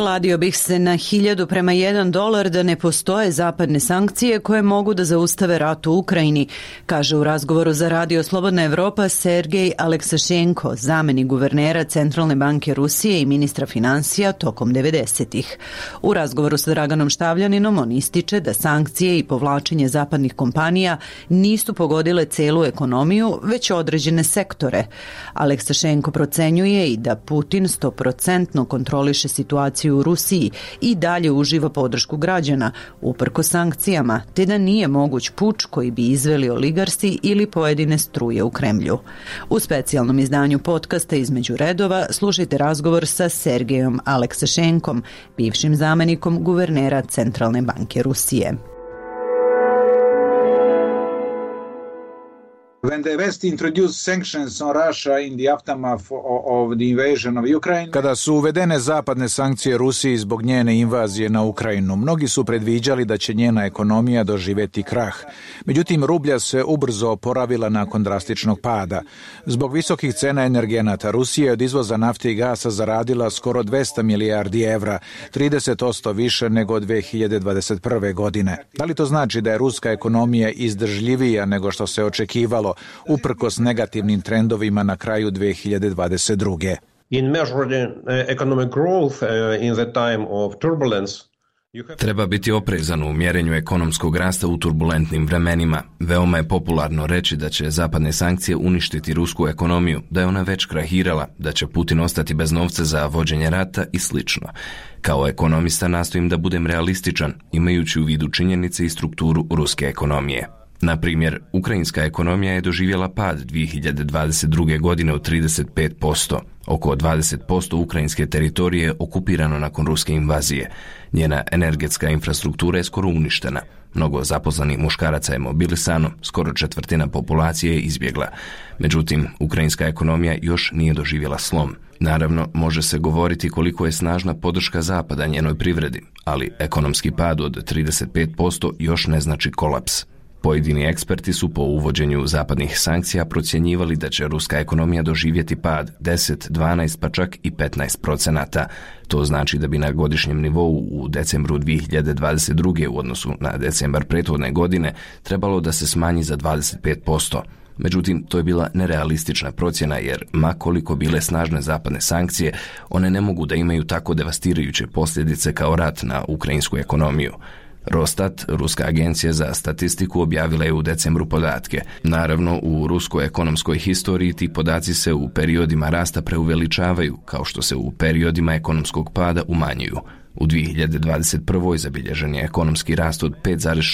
Kladio bih se na 1000:1 da ne postoje zapadne sankcije koje mogu da zaustave rat u Ukrajini, kaže u razgovoru za Radio Slobodna Evropa Sergej Aleksašenko, zamenik guvernera Centralne banke Rusije i ministra financija tokom 90-ih. U razgovoru sa Draganom Štavljaninom on ističe da sankcije i povlačenje zapadnih kompanija nisu pogodile celu ekonomiju, već određene sektore. Aleksašenko procenjuje i da Putin 100% kontroliše situaciju u Rusiji i dalje uživa podršku građana, uprkos sankcijama, te da nije moguć puč koji bi izveli oligarsi ili pojedine struje u Kremlju. U specijalnom izdanju podcasta Između redova slušajte razgovor sa Sergejom Aleksašenkom, bivšim zamenikom guvernera Centralne banke Rusije. When the West introduced sanctions on Russia in the aftermath of the invasion of Ukraine. Kada su uvedene zapadne sankcije Rusiji zbog njene invazije na Ukrajinu, mnogi su predviđali da će njena ekonomija doživjeti krah. Međutim, rublja se ubrzo oporavila nakon drastičnog pada. Zbog visokih cena energenata, Rusija je od izvoza nafte i gasa zaradila skoro 200 milijardi evra, 30% više nego od 2021. godine. Da li to znači da je ruska ekonomija izdržljivija nego što se očekivalo, uprkos negativnim trendovima na kraju 2022. In measuring economic growth in the time of turbulence, treba biti oprezan u mjerenju ekonomskog rasta u turbulentnim vremenima. Veoma je popularno reći da će zapadne sankcije uništiti rusku ekonomiju, da je ona već krahirala, da će Putin ostati bez novca za vođenje rata i slično. Kao ekonomista nastojim da budem realističan, imajući u vidu činjenice i strukturu ruske ekonomije. Na primjer, ukrajinska ekonomija je doživjela pad 2022. godine od 35%. Oko 20% ukrajinske teritorije je okupirano nakon ruske invazije. Njena energetska infrastruktura je skoro uništena. Mnogo zaposlenih muškaraca je mobilisano, skoro četvrtina populacije je izbjegla. Međutim, ukrajinska ekonomija još nije doživjela slom. Naravno, može se govoriti koliko je snažna podrška Zapada njenoj privredi, ali ekonomski pad od 35% još ne znači kolaps. Pojedini eksperti su po uvođenju zapadnih sankcija procjenjivali da će ruska ekonomija doživjeti pad 10, 12 pa čak i 15%. To znači da bi na godišnjem nivou u decembru 2022. u odnosu na decembar prethodne godine trebalo da se smanji za 25%. Međutim, to je bila nerealistična procjena jer, ma koliko bile snažne zapadne sankcije, one ne mogu da imaju tako devastirajuće posljedice kao rat na ukrajinsku ekonomiju. Rostat, ruska agencija za statistiku, objavila je u decembru podatke. Naravno, u ruskoj ekonomskoj historiji ti podaci se u periodima rasta preuveličavaju, kao što se u periodima ekonomskog pada umanjuju. U 2021. zabilježen je ekonomski rast od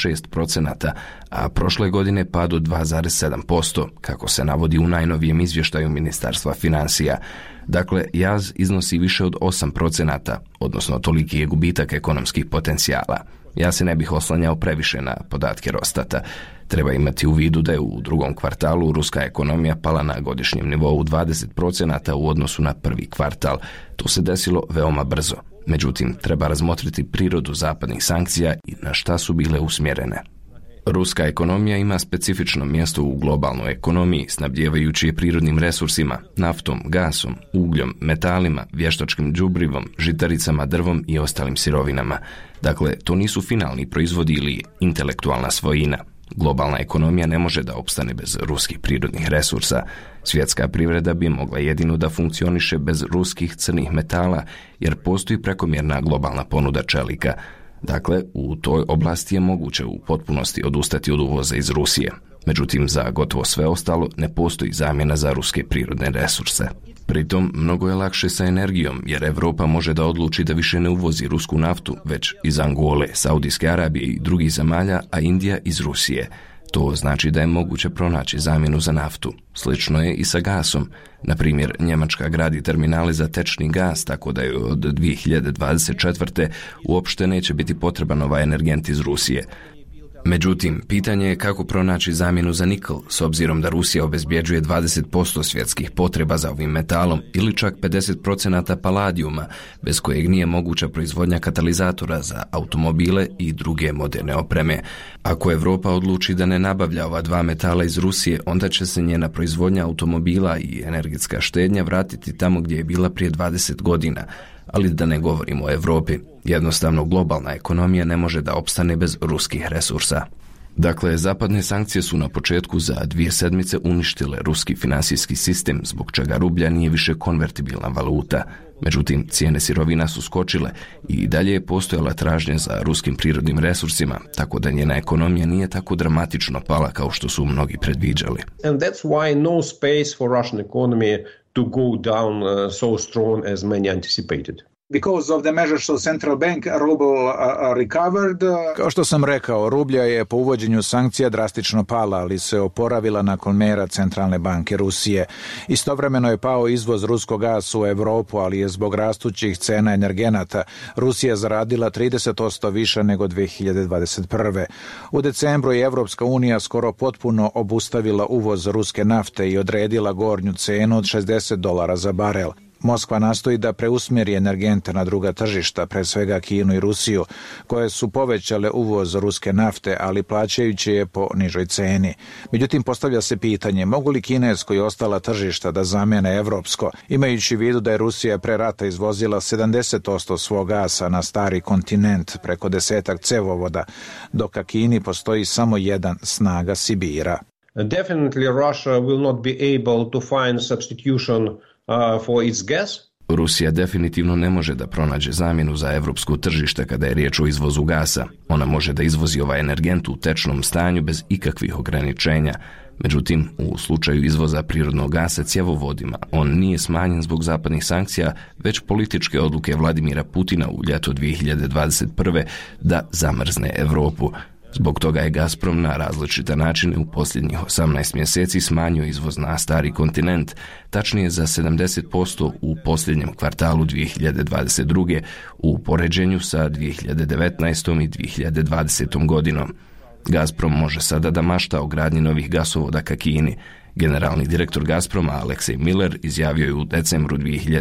5,6%, a prošle godine pad od 2,7%, kako se navodi u najnovijem izvještaju Ministarstva financija. Dakle, jaz iznosi više od 8%, odnosno toliki je gubitak ekonomskih potencijala. Ja se ne bih oslanjao previše na podatke Rostata. Treba imati u vidu da je u drugom kvartalu ruska ekonomija pala na godišnjem nivou 20% u odnosu na prvi kvartal. To se desilo veoma brzo. Međutim, treba razmotriti prirodu zapadnih sankcija i na šta su bile usmjerene. Ruska ekonomija ima specifično mjesto u globalnoj ekonomiji, snabdijevajući je prirodnim resursima, naftom, gasom, ugljom, metalima, vještačkim đubrivom, žitaricama, drvom i ostalim sirovinama. Dakle, to nisu finalni proizvodi ili intelektualna svojina. Globalna ekonomija ne može da opstane bez ruskih prirodnih resursa. Svjetska privreda bi mogla jedino da funkcioniše bez ruskih crnih metala, jer postoji prekomjerna globalna ponuda čelika. Dakle, u toj oblasti je moguće u potpunosti odustati od uvoza iz Rusije. Međutim, za gotovo sve ostalo ne postoji zamjena za ruske prirodne resurse. Pritom, mnogo je lakše sa energijom, jer Europa može da odluči da više ne uvozi rusku naftu, već iz Angole, Saudijske Arabije i drugih zemalja, a Indija iz Rusije. To znači da je moguće pronaći zamjenu za naftu. Slično je i sa gasom. Na primjer, Njemačka gradi terminale za tečni gas, tako da je od 2024. uopšte neće biti potreban ovaj energent iz Rusije. Međutim, pitanje je kako pronaći zamjenu za nikl, s obzirom da Rusija obezbjeđuje 20% svjetskih potreba za ovim metalom ili čak 50% paladijuma, bez kojeg nije moguća proizvodnja katalizatora za automobile i druge moderne opreme. Ako Europa odluči da ne nabavlja ova dva metala iz Rusije, onda će se njena proizvodnja automobila i energetska štednja vratiti tamo gdje je bila prije 20 godina. Ali da ne govorimo o Europi, jednostavno globalna ekonomija ne može da opstane bez ruskih resursa. Dakle, zapadne sankcije su na početku za 2 sedmice uništile ruski finansijski sistem, zbog čega rublja nije više konvertibilna valuta. Međutim, cijene sirovina su skočile i dalje je postojala tražnja za ruskim prirodnim resursima, tako da njena ekonomija nije tako dramatično pala kao što su mnogi predviđali. And that's why no space for Russian economy to go down so strong as many anticipated. Because of the measures of central bank, ruble recovered. Kao što sam rekao, rublja je po uvođenju sankcija drastično pala, ali se oporavila nakon mjera Centralne banke Rusije. Istovremeno je pao izvoz ruskog gasa u Europu, ali je zbog rastućih cena energenata Rusija zaradila 30% više nego 2021. U decembru je Evropska unija skoro potpuno obustavila uvoz ruske nafte i odredila gornju cenu od $60 za barel. Moskva nastoji da preusmjeri energente na druga tržišta, pre svega Kinu i Rusiju, koje su povećale uvoz ruske nafte, ali plaćajući je po nižoj ceni. Međutim, postavlja se pitanje, mogu li kinesko i ostala tržišta da zamene evropsko, imajući u vidu da je Rusija pre rata izvozila 70% svog gasa na stari kontinent preko 10 cevovoda, dok ka Kini postoji samo jedan, snaga Sibira. Definitely Russia will not be able to find substitution for its gas. Rusija definitivno ne može da pronađe zamjenu za evropsko tržište kada je riječ o izvozu gasa. Ona može da izvozi ovaj energent u tečnom stanju bez ikakvih ograničenja. Međutim, u slučaju izvoza prirodnog gasa cjevovodima, on nije smanjen zbog zapadnih sankcija, već političke odluke Vladimira Putina u ljeto 2021. da zamrzne Europu. Zbog toga je Gazprom na različite načine u posljednjih 18 mjeseci smanjio izvoz na stari kontinent, tačnije za 70% u posljednjem kvartalu 2022. u poređenju sa 2019. i 2020. godinom. Gazprom može sada da mašta o gradnji novih gasovoda ka Kini. Generalni direktor Gazproma Aleksej Miller izjavio je u decembru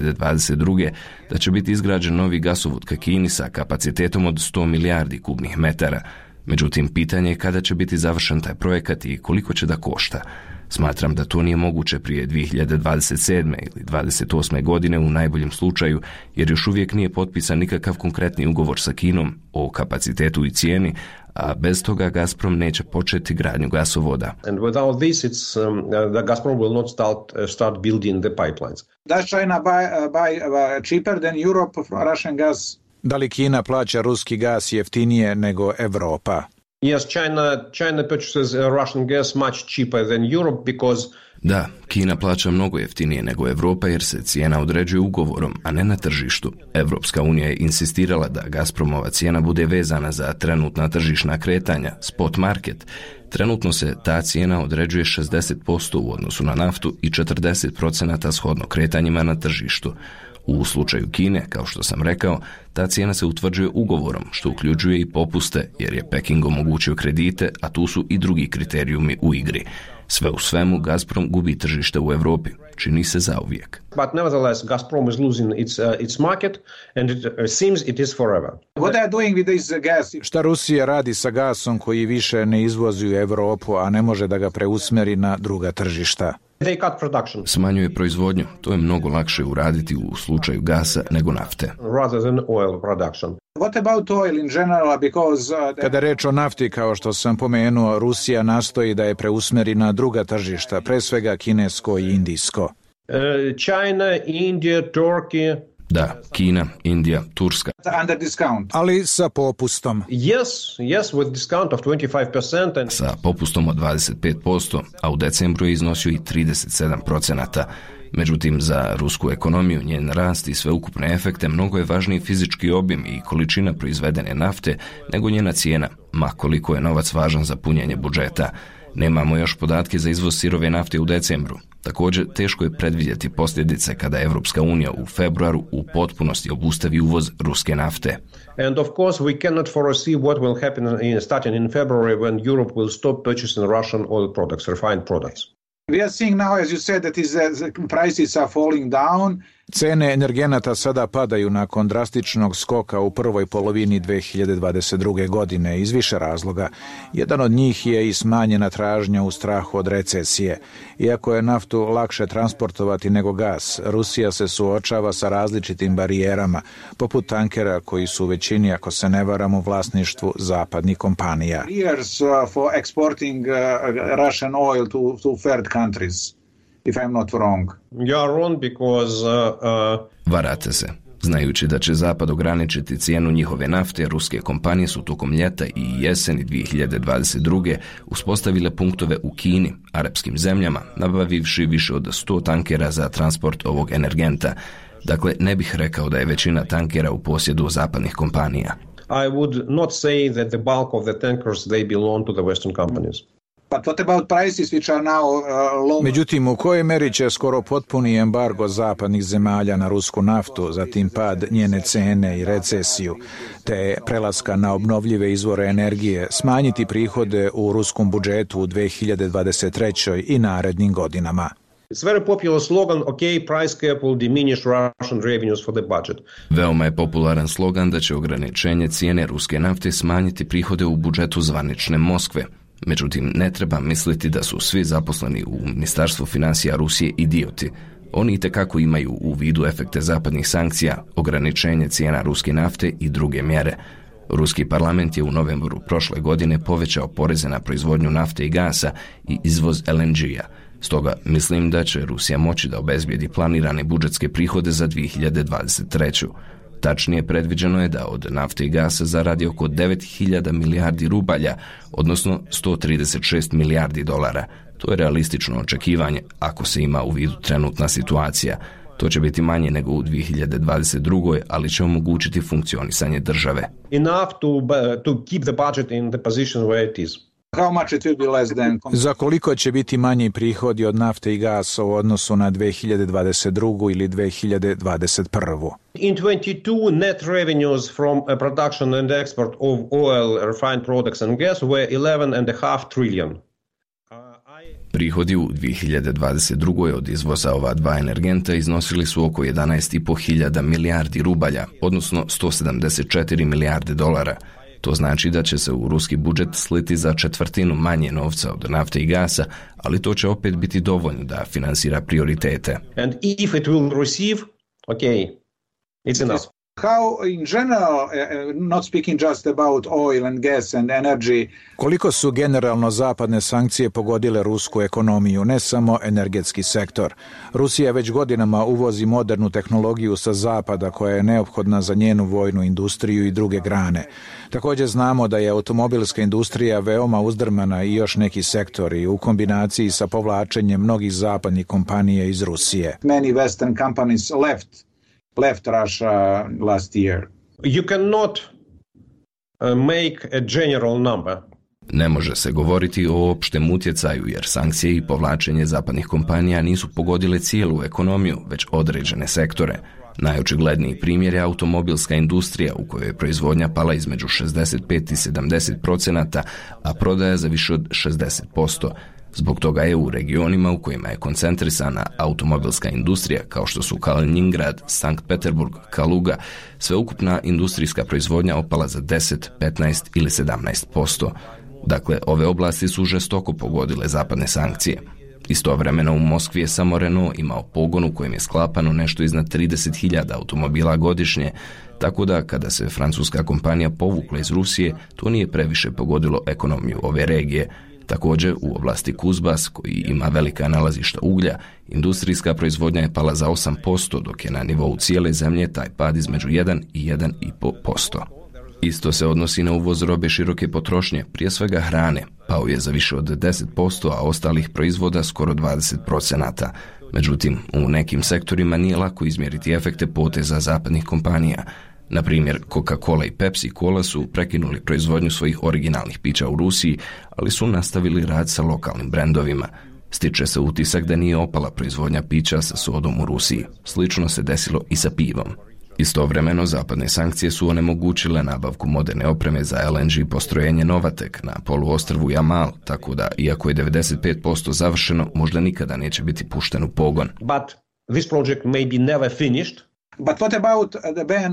2022. da će biti izgrađen novi gasovod ka Kini sa kapacitetom od 100 milijardi kubnih metara. Međutim, pitanje je kada će biti završen taj projekat i koliko će da košta. Smatram da to nije moguće prije 2027. ili 2028. godine u najboljem slučaju, jer još uvijek nije potpisan nikakav konkretni ugovor sa Kinom o kapacitetu i cijeni, a bez toga Gazprom neće početi gradnju gasovoda. And without this, the Gazprom will not start building the pipelines. Does China buy cheaper than Europe from Russian gas? Da li Kina plaća ruski gas jeftinije nego Evropa? Yes, China purchases Russian gas much cheaper than Europe because Da, Kina plaća mnogo jeftinije nego Europa jer se cijena određuje ugovorom, a ne na tržištu. Evropska unija je insistirala da Gazpromova cijena bude vezana za trenutna tržišna kretanja, spot market. Trenutno se ta cijena određuje 60% u odnosu na naftu i 40% shodno kretanjima na tržištu. U slučaju Kine, kao što sam rekao, ta cijena se utvrđuje ugovorom, što uključuje i popuste, jer je Peking omogućio kredite, a tu su i drugi kriterijumi u igri. Sve u svemu, Gazprom gubi tržište u Europi. Čini se zauvijek. But nevertheless, Gazprom is losing its market and it seems it is forever. What they are doing with this gas? Šta Rusija radi sa gasom koji više ne izvozi u Europu, a ne može da ga preusmjeri na druga tržišta? They cut production. Smanjuje proizvodnju. To je mnogo lakše uraditi u slučaju gasa nego nafte. Rather than oil production. What about oil in general? Because Kada reč o nafti, kao što sam pomenuo, Rusija nastoji da je preusmjeri na druga tržišta, pre svega kinesko i indijsko. China, India, Turkey. Da, Kina, Indija, Turska. Under discount. Ali sa popustom. Yes, with discount of 25%. And Sa popustom od 25%, a u decembru je iznosio i 37%. Međutim, za rusku ekonomiju, njen rast i sveukupne efekte mnogo je važniji fizički obim i količina proizvedene nafte nego njena cijena, ma koliko je novac važan za punjenje budžeta. Nemamo još podatke za izvoz sirove nafte u decembru. Također, teško je predvidjeti posljedice kada Evropska unija u februaru u potpunosti obustavi uvoz ruske nafte. And of course, we cannot foresee what will happen starting in February when Europe will stop purchasing Russian oil products, refined products. We are seeing now, as you said, that the prices are falling down. Cene energenata sada padaju nakon drastičnog skoka u prvoj polovini 2022. godine iz više razloga. Jedan od njih je i smanjena tražnja u strahu od recesije. Iako je naftu lakše transportovati nego gas, Rusija se suočava sa različitim barijerama, poput tankera koji su u većini, ako se ne varam, u vlasništvu zapadnih kompanija. For exporting Russian oil to third countries. If I'm not wrong. You are wrong because Varate se. Znajući da će Zapad ograničiti cijenu njihove nafte, ruske kompanije su tokom ljeta i jeseni 2022. uspostavile punktove u Kini, arapskim zemljama, nabavivši više od 100 tankera za transport ovog energenta. Dakle, ne bih rekao da je većina tankera u posjedu zapadnih kompanija. I would not say that the bulk of the tankers they belong to the Western companies. But what about prices which are now low? Međutim, u kojoj meri će skoro potpuni embargo zapadnih zemalja na rusku naftu, zatim pad njene cene i recesiju, te prelaska na obnovljive izvore energije, smanjiti prihode u ruskom budžetu u 2023. i narednim godinama? It's very popular slogan, okay, price cap will diminish Russian revenues for the budget. Veoma je popularan slogan da će ograničenje cijene ruske nafte smanjiti prihode u budžetu zvanične Moskve. Međutim, ne treba misliti da su svi zaposleni u Ministarstvu financija Rusije idioti. Oni itekako imaju u vidu efekte zapadnih sankcija, ograničenje cijena ruske nafte i druge mjere. Ruski parlament je u novembru prošle godine povećao poreze na proizvodnju nafte i gasa i izvoz LNG-a. Stoga mislim da će Rusija moći da obezbijedi planirane budžetske prihode za 2023. Tačnije, predviđeno je da od nafte i gasa zaradi oko 9.000 milijardi rubalja, odnosno 136 milijardi dolara. To je realistično očekivanje ako se ima u vidu trenutna situacija. To će biti manje nego u 2022. ali će omogućiti funkcionisanje države. Enough to keep the budget in the position where it is. How much it will be less than? Za koliko će biti manji prihodi od nafte i gasa u odnosu na 2022. ili 2021. In 22, net revenues from production and export of oil, refined products and gas were 11.5 trillion. Prihodi u 2022. od izvoza ova dva energenta iznosili su oko 11.500 milijardi rubalja, odnosno 174 milijarde dolara. To znači da će se u ruski budžet sliti za četvrtinu manje novca od nafte i gasa, ali to će opet biti dovoljno da finansira prioritete. And if it will receive, okay, it's enough. How in general, not speaking just about oil and gas and energy. Koliko su generalno zapadne sankcije pogodile rusku ekonomiju, ne samo energetski sektor? Rusija već godinama uvozi modernu tehnologiju sa zapada koja je neophodna za njenu vojnu industriju i druge grane. Također znamo da je automobilska industrija veoma uzdrmana i još neki sektori u kombinaciji sa povlačenjem mnogih zapadnih kompanija iz Rusije. Many Western companies left Russia last year. You cannot make a general number. Ne može se govoriti o opštem utjecaju jer sankcije i povlačenje zapadnih kompanija nisu pogodile cijelu ekonomiju, već određene sektore. Najočigledniji primjer je automobilska industrija u kojoj je proizvodnja pala između 65 i 70%, a prodaja za više od 60%. Zbog toga je u regionima u kojima je koncentrisana automobilska industrija, kao što su Kaliningrad, Sankt Peterburg, Kaluga, sveukupna industrijska proizvodnja opala za 10, 15 ili 17%. Dakle, ove oblasti su žestoko pogodile zapadne sankcije. Istovremeno u Moskvi je samo Renault imao pogon u kojem je sklapano nešto iznad 30.000 automobila godišnje, tako da kada se francuska kompanija povukla iz Rusije, to nije previše pogodilo ekonomiju ove regije. Također, u oblasti Kuzbas, koji ima velika nalazišta uglja, industrijska proizvodnja je pala za 8%, dok je na nivou cijele zemlje taj pad između 1 i 1,5%. Isto se odnosi na uvoz robe široke potrošnje, prije svega hrane, pao je za više od 10%, a ostalih proizvoda skoro 20%. Međutim, u nekim sektorima nije lako izmjeriti efekte poteza zapadnih kompanija. Na primjer, Coca-Cola i Pepsi-Cola su prekinuli proizvodnju svojih originalnih pića u Rusiji, ali su nastavili rad sa lokalnim brendovima. Stiče se utisak da nije opala proizvodnja pića sa sodom u Rusiji. Slično se desilo i sa pivom. Istovremeno, zapadne sankcije su onemogućile nabavku moderne opreme za LNG postrojenje Novatek na poluostrvu Jamal, tako da, iako je 95% završeno, možda nikada neće biti pušten u pogon. But this project may be never finished. But what about the ban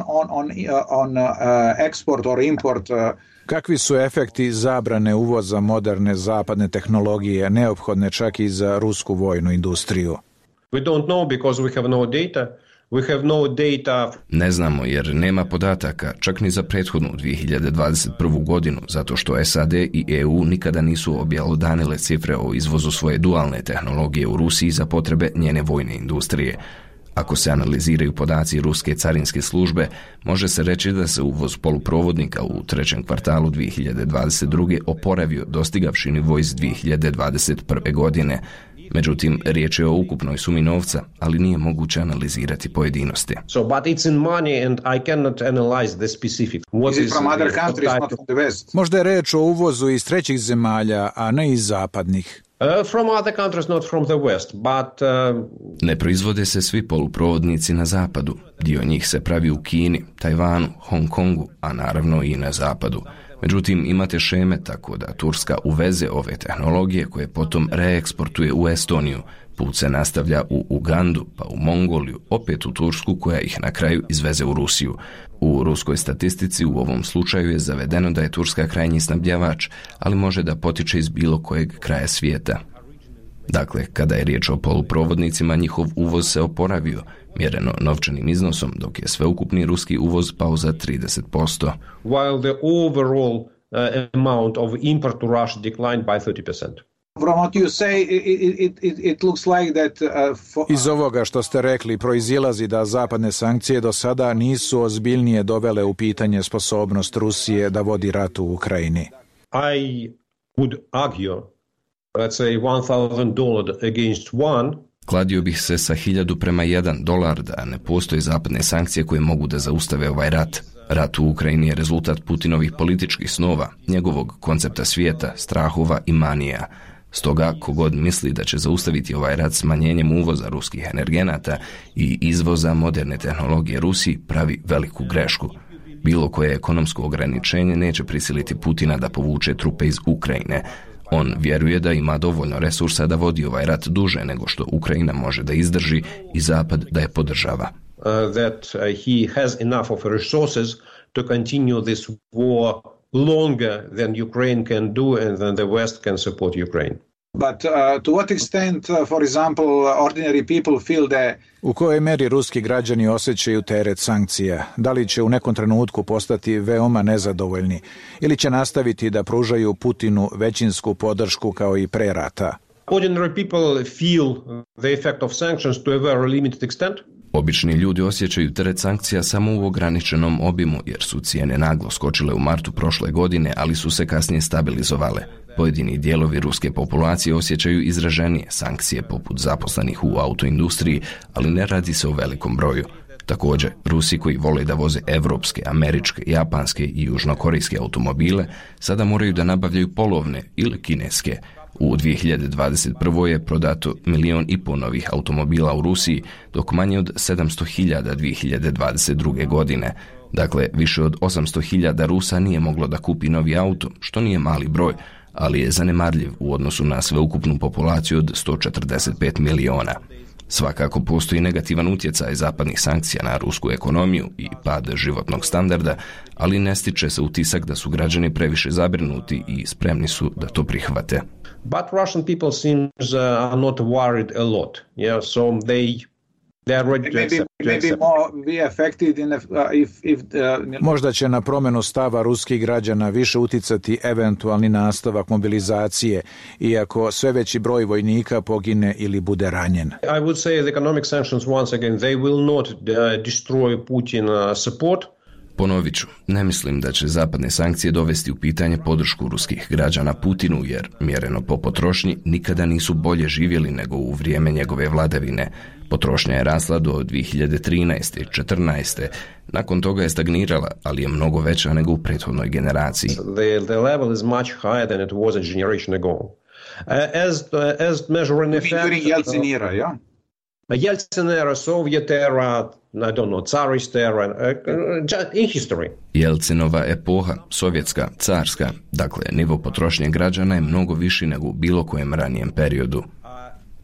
on export or import? Kakvi su efekti zabrane uvoza moderne zapadne tehnologije neophodne čak i za rusku vojnu industriju? We don't know because we have no data. We have no data. Ne znamo jer nema podataka čak ni za prethodnu 2021. godinu, zato što SAD i EU nikada nisu objelodanile cifre o izvozu svoje dualne tehnologije u Rusiji za potrebe njene vojne industrije. Ako se analiziraju podaci ruske carinske službe, može se reći da se uvoz poluprovodnika u trećem kvartalu 2022. oporavio, dostigavši nivo iz 2021. godine. Međutim, riječ je o ukupnoj sumi novca, ali nije moguće analizirati pojedinosti. So, but it's in money and I cannot analyze the specific. Is it from other countries, not from the West? Možda je reč o uvozu iz trećih zemalja, a ne iz zapadnih. From other countries, not from the West, but... Ne proizvode se svi poluprovodnici na zapadu. Dio njih se pravi u Kini, Tajvanu, Hong Kongu, a naravno i na zapadu. Međutim, imate šeme tako da Turska uveze ove tehnologije koje potom reeksportuje u Estoniju. Put se nastavlja u Ugandu, pa u Mongoliju, opet u Tursku koja ih na kraju izveze u Rusiju. U ruskoj statistici u ovom slučaju je zavedeno da je Turska krajnji snabdjevač, ali može da potiče iz bilo kojeg kraja svijeta. Dakle, kada je riječ o poluprovodnicima, njihov uvoz se oporavio, mjereno novčanim iznosom, dok je sveukupni ruski uvoz pao za 30%. While the overall amount of import to Russia declined by 30%. From what you say, it looks like that, Iz ovoga što ste rekli proizilazi da zapadne sankcije do sada nisu ozbiljnije dovele u pitanje sposobnost Rusije da vodi rat u Ukrajini. I would argue, let's say $1,000 against one. Kladio bih se sa $1,000 da ne postoje zapadne sankcije koje mogu da zaustave ovaj rat. Rat u Ukrajini je rezultat Putinovih političkih snova, njegovog koncepta svijeta, strahova i manija. Stoga, kogod misli da će zaustaviti ovaj rat smanjenjem uvoza ruskih energenata i izvoza moderne tehnologije Rusiji, pravi veliku grešku. Bilo koje ekonomsko ograničenje neće prisiliti Putina da povuče trupe iz Ukrajine. On vjeruje da ima dovoljno resursa da vodi ovaj rat duže nego što Ukrajina može da izdrži i Zapad da je podržava. That he has enough of resources to continue this war longer than Ukraine can do and than the West can support Ukraine. But to what extent, for example, ordinary people feel that... U kojoj meri ruski građani osjećaju teret sankcija? Da li će u nekom trenutku postati veoma nezadovoljni ili će nastaviti da pružaju Putinu većinsku podršku kao i pre rata? Ordinary people feel the effect of sanctions to a very limited extent. Obični ljudi osjećaju teret sankcija samo u ograničenom obimu jer su cijene naglo skočile u martu prošle godine, ali su se kasnije stabilizovale. Pojedini dijelovi ruske populacije osjećaju izraženije sankcije poput zaposlenih u autoindustriji, ali ne radi se o velikom broju. Također, Rusi koji vole da voze evropske, američke, japanske i južnokorejske automobile sada moraju da nabavljaju polovne ili kineske. U 2021. je prodato 1,5 miliona novih automobila u Rusiji, dok manje od 700.000 2022. godine. Dakle, više od 800.000 Rusa nije moglo da kupi novi auto, što nije mali broj, ali je zanemarljiv u odnosu na sveukupnu populaciju od 145 miliona. Svakako postoji negativan utjecaj zapadnih sankcija na rusku ekonomiju i pad životnog standarda, ali ne stiče se utisak da su građani previše zabrinuti i spremni su da to prihvate. But Russian people seems are not worried a lot. Yeah, so they are ready to accept. Maybe more be affected if Možda će na promjenu stava ruskih građana više uticati eventualni nastavak mobilizacije, iako sve veći broj vojnika pogine ili bude ranjen. I would say the economic sanctions once again they will not destroy Putin support. Ponovit ću, ne mislim da će zapadne sankcije dovesti u pitanje podršku ruskih građana Putinu, jer mjereno po potrošnji nikada nisu bolje živjeli nego u vrijeme njegove vladavine. Potrošnja je rasla do 2013. i 2014. Nakon toga je stagnirala, ali je mnogo veća nego u prethodnoj generaciji. The level is much higher than it was a generation ago. As measuring effect... During Yeltsin era, yeah? Yeltsin era, Soviet era, I don't know, Tsarist era, in history. Jelcinova epoha, sovjetska, carska, dakle, nivo potrošnje građana je mnogo viši nego u bilo kojem ranijem periodu.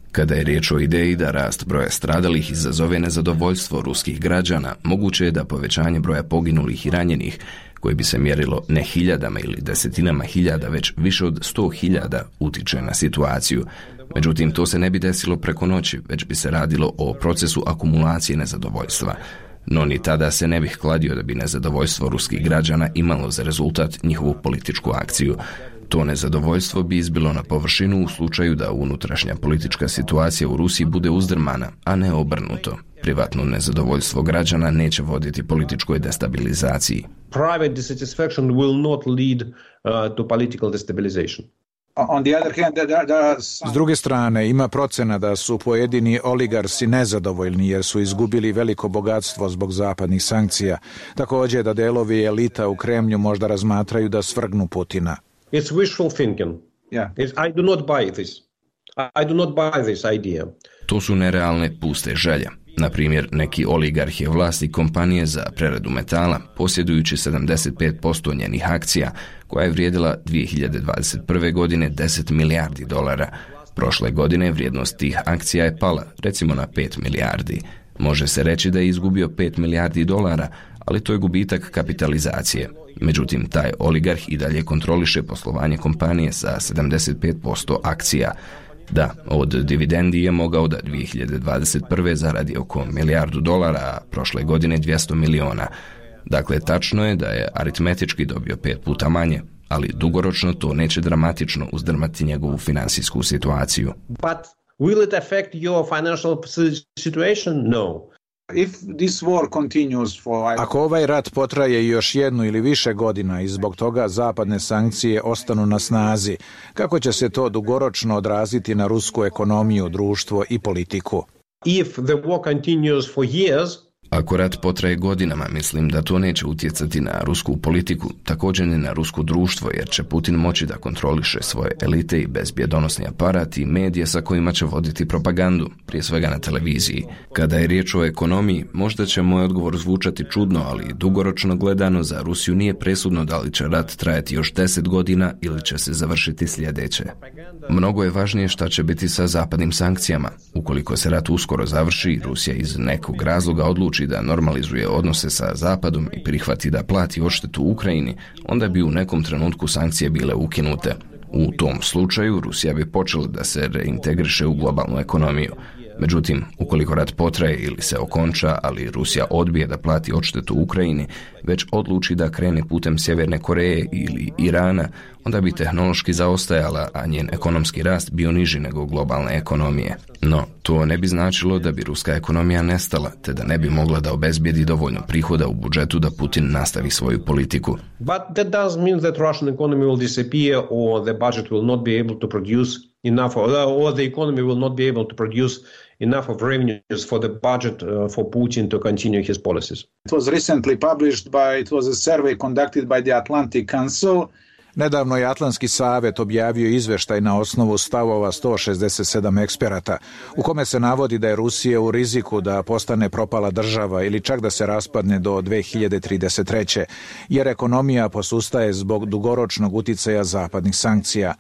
Kada je riječ o ideji da rast broja stradalih izazove nezadovoljstvo ruskih građana, moguće je da povećanje broja poginulih i ranjenih, koje bi se mjerilo ne hiljadama ili desetinama hiljada, već više od 100.000, utiče na situaciju. Međutim, to se ne bi desilo preko noći, već bi se radilo o procesu akumulacije nezadovoljstva. No ni tada se ne bih kladio da bi nezadovoljstvo ruskih građana imalo za rezultat njihovu političku akciju. To nezadovoljstvo bi izbilo na površinu u slučaju da unutrašnja politička situacija u Rusiji bude uzdrmana, a ne obrnuto. Privatno nezadovoljstvo građana neće voditi političkoj destabilizaciji. Private dissatisfaction will not lead to political destabilization. On the other hand, S druge strane, ima procena da su pojedini oligarsi nezadovoljni jer su izgubili veliko bogatstvo zbog zapadnih sankcija. Također da delovi elita u Kremlju možda razmatraju da svrgnu Putina. It's wishful thinking. I do not buy this. I do not buy this idea. To su nerealne puste želje. Na primjer, neki oligarh je vlasnik kompanije za preradu metala, posjedujući 75% njenih akcija, koja je vrijedila 2021. godine $10 milijardi. Prošle godine vrijednost tih akcija je pala, recimo na 5 milijardi. Može se reći da je izgubio $5 milijardi, ali to je gubitak kapitalizacije. Međutim, taj oligarh i dalje kontroliše poslovanje kompanije sa 75% akcija. Da, od dividendi je mogao da 2021. zaradi oko $1 milijardu, a prošle godine 200 miliona. Dakle, tačno je da je aritmetički dobio 5 puta manje, ali dugoročno to neće dramatično uzdrmati njegovu finansijsku situaciju. But will it affect your financial situation? No. Ako ovaj rat potraje još 1 ili više godina i zbog toga zapadne sankcije ostanu na snazi, kako će se to dugoročno odraziti na rusku ekonomiju, društvo i politiku? If the war continues for years, ako rat potraje godinama, mislim da to neće utjecati na rusku politiku, također ni na rusko društvo, jer će Putin moći da kontroliše svoje elite i bezbjedonosni aparat i medije sa kojima će voditi propagandu, prije svega na televiziji. Kada je riječ o ekonomiji, možda će moj odgovor zvučati čudno, ali dugoročno gledano za Rusiju nije presudno da li će rat trajati još 10 godina ili će se završiti sljedeće. Mnogo je važnije šta će biti sa zapadnim sankcijama. Ukoliko se rat uskoro završi, Rusija iz nekog razloga odluči da normalizuje odnose sa Zapadom i prihvati da plati odštetu Ukrajini, onda bi u nekom trenutku sankcije bile ukinute. U tom slučaju Rusija bi počela da se reintegriše u globalnu ekonomiju. Međutim, ukoliko rat potraje ili se okonča, ali Rusija odbije da plati odštetu Ukrajini, već odluči da krene putem Sjeverne Koreje ili Irana, onda bi tehnološki zaostajala, a njen ekonomski rast bio niži nego globalne ekonomije. No, to ne bi značilo da bi ruska ekonomija nestala, te da ne bi mogla da obezbijedi dovoljno prihoda u budžetu da Putin nastavi svoju politiku. But that does mean that Russian economy will disappear or the budget will not be able to produce enough or the economy will not be able to produce enough of revenues for the budget for Putin to continue his policies. It was recently published it was a survey conducted by the Atlantic Council. Nedavno je Atlantski savjet objavio izvještaj na osnovu stavova 167 eksperata, u kome se navodi da je Rusija u riziku da postane propala država ili čak da se raspadne do 2033. jer ekonomija posustaje zbog dugoročnog uticaja zapadnih sankcija.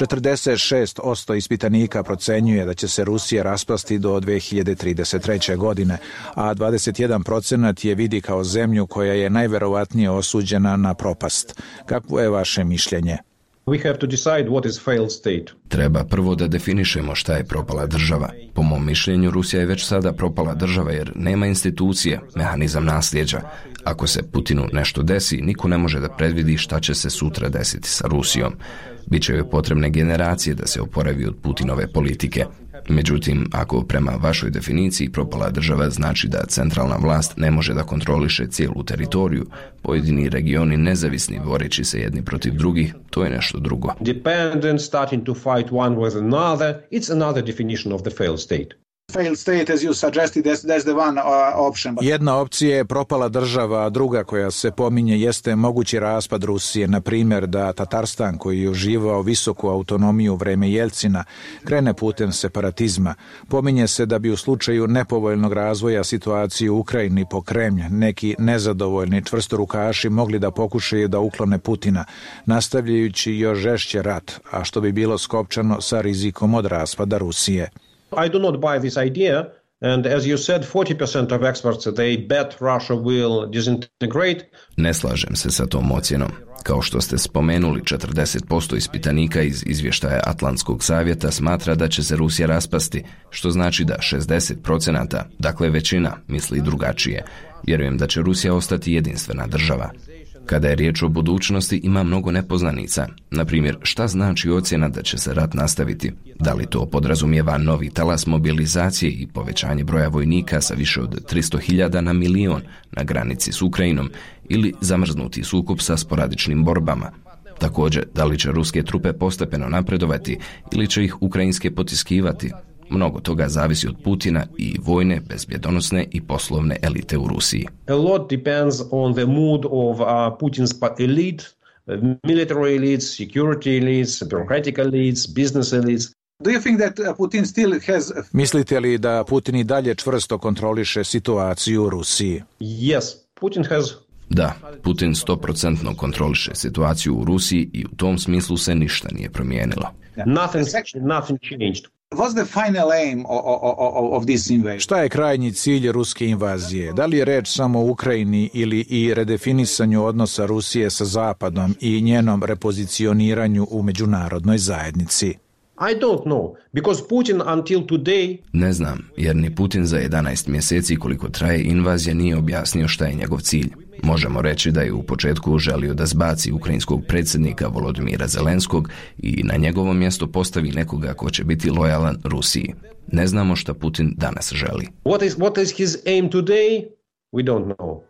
46% ispitanika procenjuje da će se Rusija raspasti do 2033. godine, a 21% je vidi kao zemlju koja je najverovatnije osuđena na propast. Kakvo je vaše mišljenje? We have to decide what is failed state. Treba prvo da definišemo šta je propala država. Po mom mišljenju, Rusija je već sada propala država jer nema institucije, mehanizam nasljeđa. Ako se Putinu nešto desi, niko ne može da predvidi šta će se sutra desiti sa Rusijom. Biće joj potrebne generacije da se oporavi od Putinove politike. Međutim, ako prema vašoj definiciji propala država znači da centralna vlast ne može da kontroliše cijelu teritoriju, pojedini regioni nezavisni boreći se jedni protiv drugih, to je nešto drugo. Dependent starting to fight one with another, it's another definition of the failed state. Failed state, as you suggested, that's the one option. Jedna opcija je propala država, a druga koja se pominje jeste mogući raspad Rusije, na primjer da Tatarstan, koji je uživao visoku autonomiju u vreme Jelcina, krene putem separatizma. Pominje se da bi u slučaju nepovoljnog razvoja situacije u Ukrajini po Kremlj neki nezadovoljni čvrstorukaši mogli da pokušaju da uklone Putina, nastavljajući još žešće rat, a što bi bilo skopčano sa rizikom od raspada Rusije. I do not buy this idea. And as you said, 40% of experts, they bet Russia will disintegrate. Ne slažem se sa tom ocjenom. Kao što ste spomenuli, 40% ispitanika iz izvještaja Atlantskog savjeta smatra da će se Rusija raspasti, što znači da 60%, dakle većina, misli drugačije. Vjerujem da će Rusija ostati jedinstvena država. Kada je riječ o budućnosti, ima mnogo nepoznanica. Na primjer, šta znači ocjena da će se rat nastaviti? Da li to podrazumijeva novi talas mobilizacije i povećanje broja vojnika sa više od 300.000 na 1 milion na granici s Ukrajinom ili zamrznuti sukob sa sporadičnim borbama? Također, da li će ruske trupe postepeno napredovati ili će ih ukrajinske potiskivati? Mnogo toga zavisi od Putina i vojne, bezbjedonosne i poslovne elite u Rusiji. A lot depends on the mood of Putin's elite, military elites, security elites, bureaucratic elites, business elites. Do you think that Putin still has... Mislite li da Putin i dalje čvrsto kontroliše situaciju u Rusiji? Yes, Putin has... Da, Putin 100% kontroliše situaciju u Rusiji i u tom smislu se ništa nije promijenilo. Nothing changed. What's the final aim of this invasion? Šta je krajnji cilj ruske invazije? Da li je reč samo o Ukrajini ili i redefinisanju odnosa Rusije sa Zapadom i njenom repozicioniranju u međunarodnoj zajednici? I don't know, because Putin until today... Ne znam, jer ni Putin za 11 mjeseci koliko traje invazija nije objasnio šta je njegov cilj. Možemo reći da je u početku želio da zbaci ukrajinskog predsjednika Volodymyra Zelenskog i na njegovo mjesto postavi nekoga ko će biti lojalan Rusiji. Ne znamo šta Putin danas želi. What is his aim today? We don't know.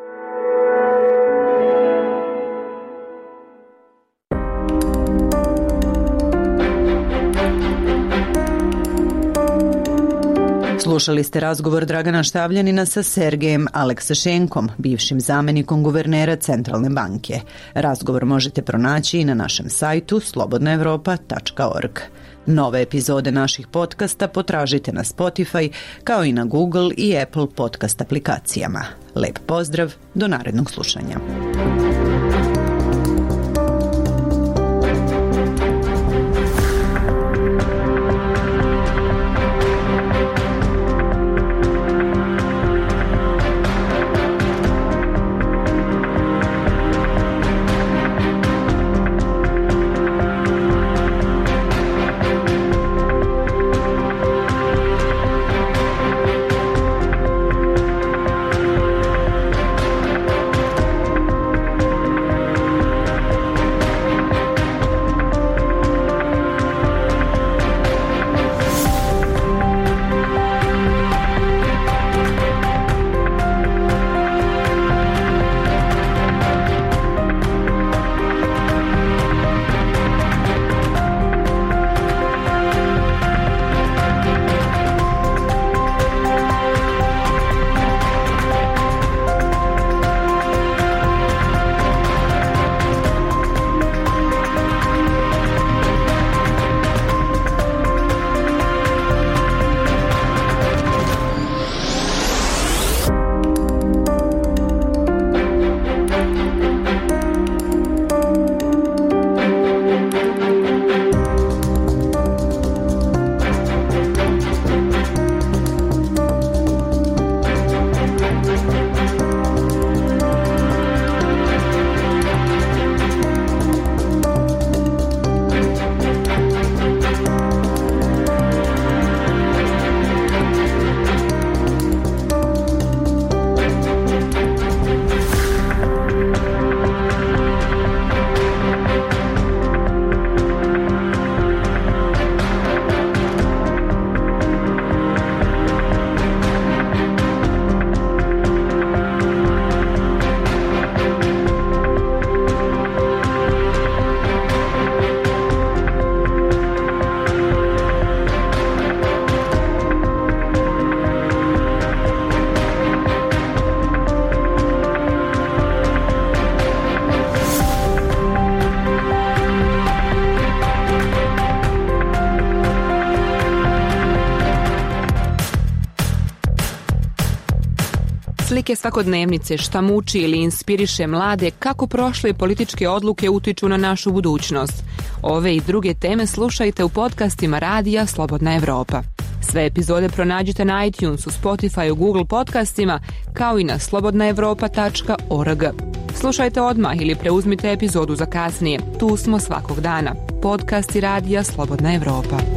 Slušali ste razgovor Dragana Štavljanina sa Sergejem Aleksašenkom, bivšim zamjenikom guvernera Centralne banke. Razgovor možete pronaći i na našem sajtu slobodnaevropa.org. Nove epizode naših podcasta potražite na Spotify kao i na Google i Apple podcast aplikacijama. Lep pozdrav, do narednog slušanja. Slike svakodnevnice, šta muči ili inspiriše mlade, kako prošle političke odluke utiču na našu budućnost. Ove i druge teme slušajte u podcastima radija Slobodna Evropa. Sve epizode pronađite na iTunesu, Spotify, Google podcastima, kao i na slobodnaevropa.org. Slušajte odmah ili preuzmite epizodu za kasnije. Tu smo svakog dana. Podcast i radija Slobodna Evropa.